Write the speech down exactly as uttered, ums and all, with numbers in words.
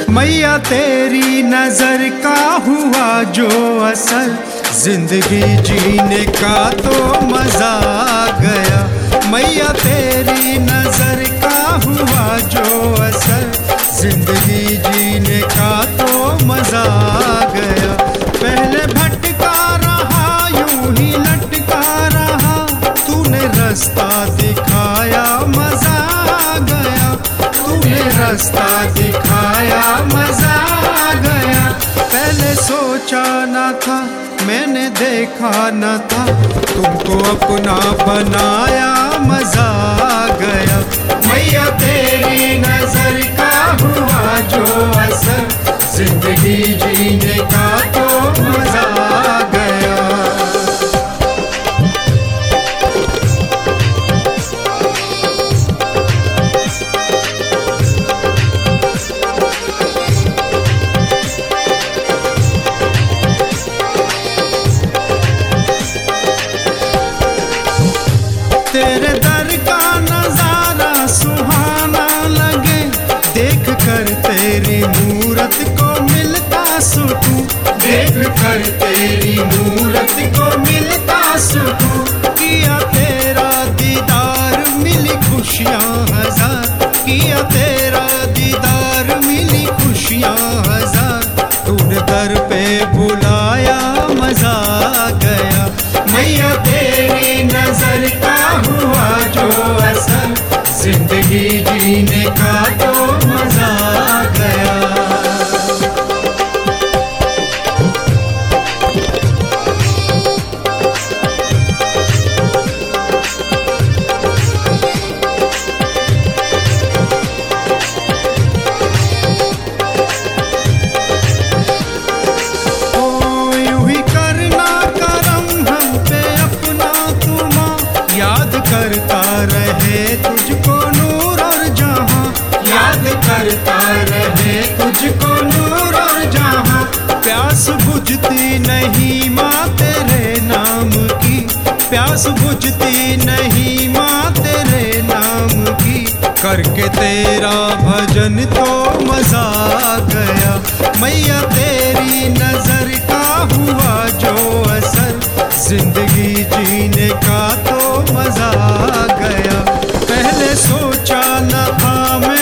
मैया तेरी नजर का हुआ जो असर, जिंदगी जीने का तो मजा आ गया। मैया तेरी नजर का हुआ जो असर, जिंदगी जीने का तो मजा आ गया। पहले भटका रहा यूं ही लटका रहा, तूने रास्ता दिखाया मजा आ गया। तूने रास्ता दिखाया मजा आ गया। पहले सोचा न था मैंने देखा न था, तुमको अपना बनाया मजा आ गया। मैया तेरी नजर का हुआ जो असर, जिंदगी जीने का तो मजा आ गया। तेरे दर का नजारा सुहाना लगे, देख कर तेरी मूरत को मिलता सुकून। देख कर तेरी मूरत को मिलता सुकून। किया तेरा दीदार मिली खुशियाँ हजार, किया तेरा दीदार मिली खुशियाँ हजार। तूने दर पे बुलाया मजा आ गया। मैया तेरी नजर का हुआ जो असर, जिंदगी जीने का तो मजा आ गया। करता रहे तुझको नूर और जहां, याद करता रहे तुझको नूर और जहां। प्यास बुझती नहीं माँ तेरे नाम की, प्यास बुझती नहीं माँ तेरे नाम की। करके तेरा भजन तो मजा आ गया। मैया तेरी नजर का हुआ जो असर, जिंदगी जीने का तो मजा आ गया। पहले सोचा न था मैं